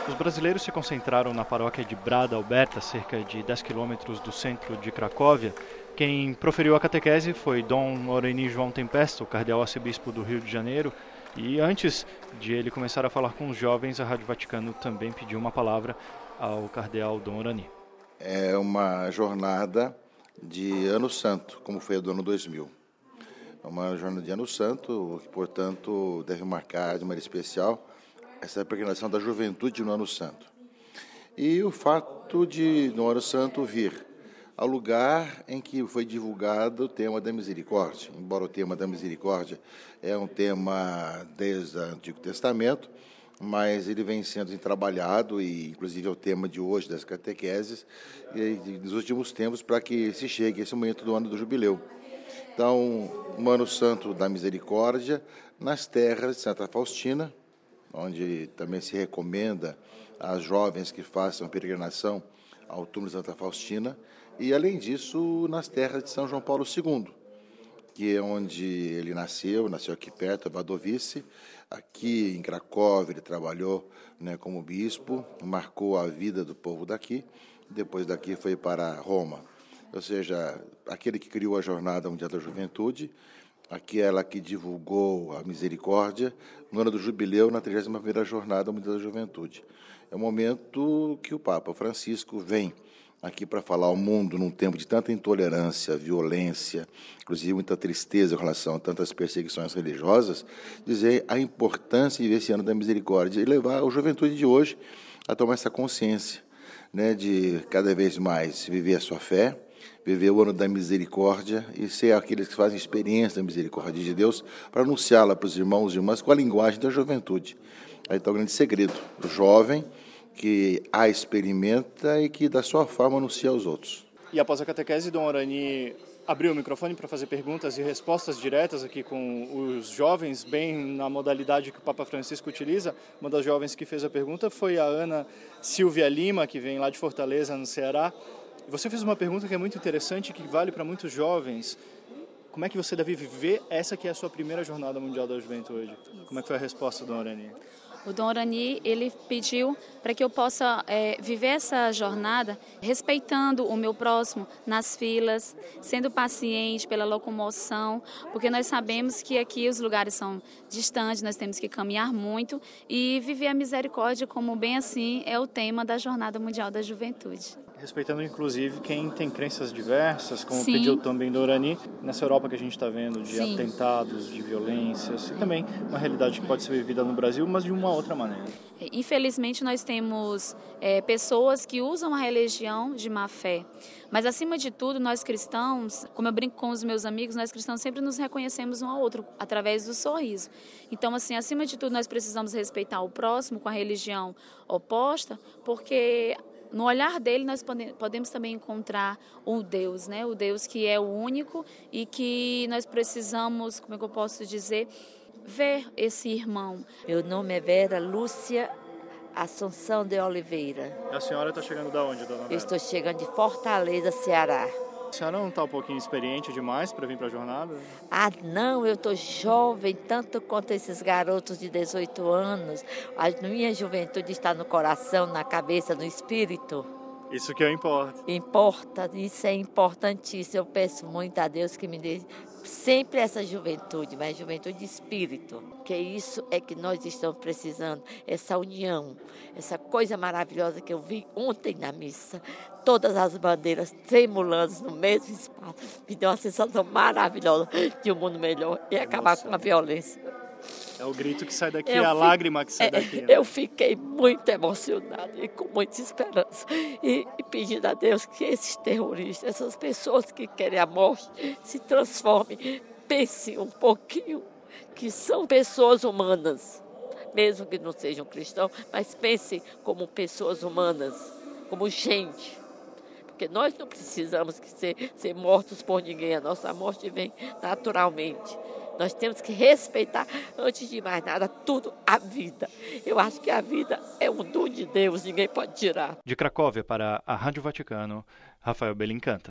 Os brasileiros se concentraram na paróquia de Brada Alberta, cerca de 10 quilômetros do centro de Cracóvia. Quem proferiu a catequese foi Dom Oreni João Tempesta, o cardeal arcebispo do Rio de Janeiro. E antes de ele começar a falar com os jovens, a Rádio Vaticano também pediu uma palavra ao cardeal Dom Oreni. É uma jornada de Ano Santo, como foi a do ano 2000. É uma jornada de Ano Santo, que, portanto, deve marcar de maneira especial essa peregrinação da juventude no Ano Santo. E o fato de, no Ano Santo, vir ao lugar em que foi divulgado o tema da misericórdia. Embora o tema da misericórdia é um tema desde o Antigo Testamento, mas ele vem sendo trabalhado, e inclusive é o tema de hoje das catequeses, e nos últimos tempos, para que se chegue a esse momento do ano do jubileu. Então, o Ano Santo da Misericórdia, nas terras de Santa Faustina, onde também se recomenda às jovens que façam peregrinação ao túmulo de Santa Faustina, e, além disso, nas terras de São João Paulo II, que é onde ele nasceu aqui perto, em Wadowice. Aqui em Cracóvia ele trabalhou, como bispo, marcou a vida do povo daqui, depois daqui foi para Roma. Ou seja, aquele que criou a Jornada Mundial da Juventude, aquela que divulgou a misericórdia no ano do jubileu, na 31ª Jornada Mundial da Juventude. É o momento que o Papa Francisco vem aqui para falar ao mundo num tempo de tanta intolerância, violência, inclusive muita tristeza em relação a tantas perseguições religiosas, dizer a importância de viver esse ano da misericórdia e levar a juventude de hoje a tomar essa consciência, de cada vez mais viver a sua fé, viver o ano da misericórdia e ser aqueles que fazem experiência da misericórdia de Deus para anunciá-la para os irmãos e irmãs com a linguagem da juventude. Aí está o grande segredo, o jovem que a experimenta e que da sua forma anuncia aos outros. E após a catequese, Dom Oreni abriu o microfone para fazer perguntas e respostas diretas aqui com os jovens, bem na modalidade que o Papa Francisco utiliza. Uma das jovens que fez a pergunta foi a Ana Silvia Lima, que vem lá de Fortaleza, no Ceará. Você fez uma pergunta que é muito interessante, que vale para muitos jovens. Como é que você deve viver essa que é a sua primeira Jornada Mundial da Juventude? Como é que foi a resposta do Dom Oreni? O Dom Oreni, ele pediu para que eu possa viver essa jornada respeitando o meu próximo nas filas, sendo paciente pela locomoção, porque nós sabemos que aqui os lugares são distantes, nós temos que caminhar muito, e viver a misericórdia como bem assim é o tema da Jornada Mundial da Juventude. Respeitando, inclusive, quem tem crenças diversas, como Sim. pediu também Dom Oreni, nessa Europa que a gente está vendo, de Sim. atentados, de violências, e também uma realidade que pode ser vivida no Brasil, mas de uma outra maneira. Infelizmente, nós temos pessoas que usam a religião de má fé, mas, acima de tudo, nós cristãos, como eu brinco com os meus amigos, nós cristãos sempre nos reconhecemos um ao outro através do sorriso. Então, assim, acima de tudo, nós precisamos respeitar o próximo com a religião oposta, porque no olhar dele nós podemos também encontrar o Deus, o Deus que é o único e que nós precisamos, como é que eu posso dizer, ver esse irmão. Meu nome é Vera Lúcia Assunção de Oliveira. A senhora está chegando da onde, dona Vera? Eu estou chegando de Fortaleza, Ceará. A senhora não está um pouquinho experiente demais para vir para a jornada? Ah, não, eu estou jovem, tanto quanto esses garotos de 18 anos. A minha juventude está no coração, na cabeça, no espírito. Isso que importa. Importa, isso é importantíssimo. Eu peço muito a Deus que me dê sempre essa juventude, mas juventude de espírito, que isso é que nós estamos precisando, essa união, essa coisa maravilhosa que eu vi ontem na missa, todas as bandeiras tremulando no mesmo espaço, me deu uma sensação maravilhosa de um mundo melhor e acabar com a violência. É o grito que sai daqui, a lágrima que sai daqui. Eu fiquei muito emocionada e com muita esperança. E pedindo a Deus que esses terroristas, essas pessoas que querem a morte, se transformem, pensem um pouquinho que são pessoas humanas, mesmo que não sejam cristãos, mas pensem como pessoas humanas, como gente. Porque nós não precisamos ser mortos por ninguém, a nossa morte vem naturalmente. Nós temos que respeitar, antes de mais nada, tudo, a vida. Eu acho que a vida é um dom de Deus, ninguém pode tirar. De Cracóvia para a Rádio Vaticano, Rafael Belincanta.